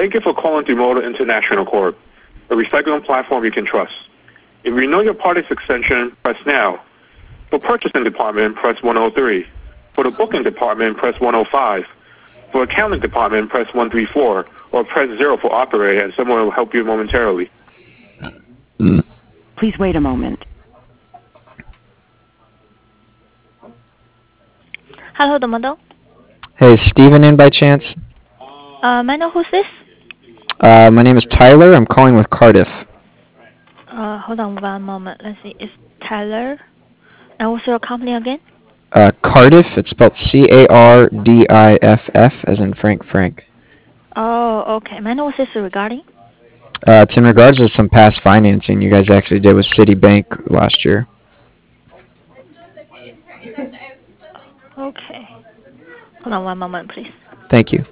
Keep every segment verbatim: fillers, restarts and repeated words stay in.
Thank you for calling Demoda International Corp, a recycling platform you can trust. If you know your party's extension, press now. For purchasing department, press one oh three. For the booking department, press one oh five. For accounting department, press one three four, or press zero for operator, and someone will help you momentarily. Please wait a moment. Hello, Demoda. Hey, is Steven in by chance? Uh, may I know who's this? Uh, my name is Tyler. I'm calling with Cardiff. Uh, hold on one moment. Let's see. It's Tyler. And what's your company again? Uh, Cardiff. It's spelled C A R D I F F, as in Frank Frank. Oh, okay. May I know what's this regarding? Uh, it's in regards to some past financing you guys actually did with Citibank last year. Okay. Hold on one moment, please. Thank you.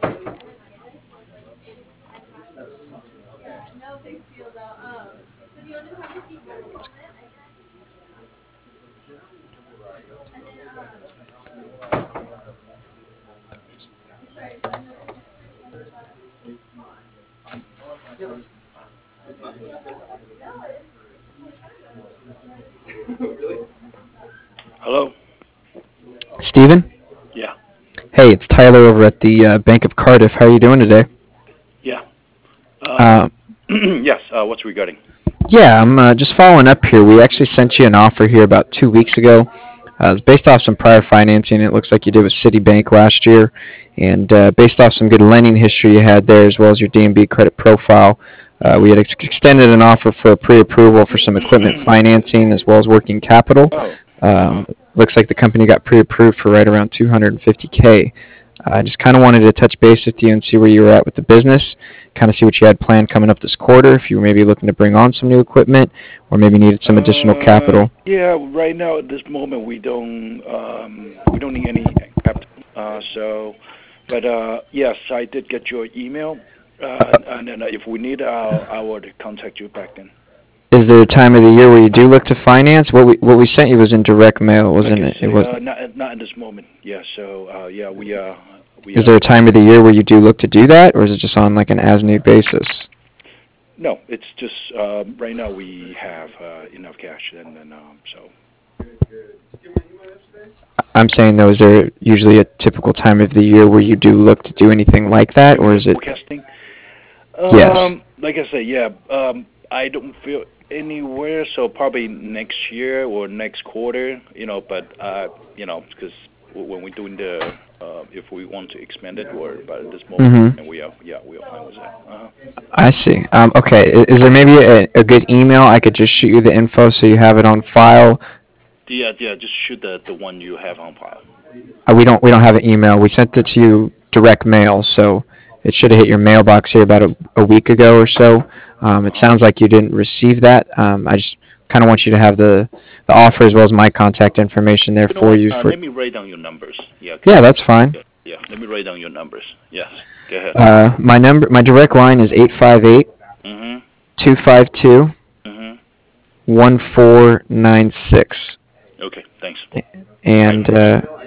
Hello? Steven? Yeah. Hey, it's Tyler over at the uh, Bank of Cardiff. How are you doing today? Yeah. Uh, Um, yes, uh, what's regarding? yeah, I'm uh, just following up here. We actually sent you an offer here about two weeks ago. Uh, it's based off some prior financing. It looks like you did with Citibank last year. And uh, based off some good lending history you had there, as well as your D and B credit profile, uh, we had ex- extended an offer for pre-approval for some equipment financing as well as working capital. Oh. Um, looks like the company got pre-approved for right around two hundred fifty K. I just kind of wanted to touch base with you and see where you were at with the business, kind of see what you had planned coming up this quarter, if you were maybe looking to bring on some new equipment or maybe needed some additional Uh, capital. Yeah, right now at this moment we don't um, we don't need any capital. Uh, so, but uh, yes, I did get your email, uh, and then if we need, uh, I would contact you back then. Is there a time of the year where you do look to finance? What we what we sent you was in direct mail, wasn't Like I it? It say, was. uh, not not at this moment. Yeah. So uh, yeah, we uh we. Is Uh, there a time of the year where you do look to do that, or is it just on like an as-need basis? no, it's just uh, right now we have uh, enough cash, and then um, so. I'm saying though, is there usually a typical time of the year where you do look to do anything like that, You or mean is it? forecasting? Yes. Um, like I say, yeah. Um, I don't feel anywhere, so probably next year or next quarter, you know. But uh, you know, because when we're doing the, uh, if we want to expand it, or but at this moment, Mm-hmm. and we are, yeah, we are fine with that. Uh-huh. I see. Um, okay. Is, is there maybe a, a good email I could just shoot you the info so you have it on file? Yeah, yeah. Just shoot the the one you have on file. Uh, we don't we don't have an email. We sent it to you direct mail, so it should have hit your mailbox here about a, a week ago or so. Um, it Uh-huh. sounds like you didn't receive that. Um, I just kind of want you to have the, the offer as well as my contact information there You know for what? you. Uh, For let me write down your numbers. Yeah. 'Cause yeah, I, that's fine. yeah, yeah. Let me write down your numbers. Yes. Go ahead. Uh, my number, my direct line is eight five eight, Mhm. two five two, Mhm. one four nine six. Okay. Thanks. All right. And uh,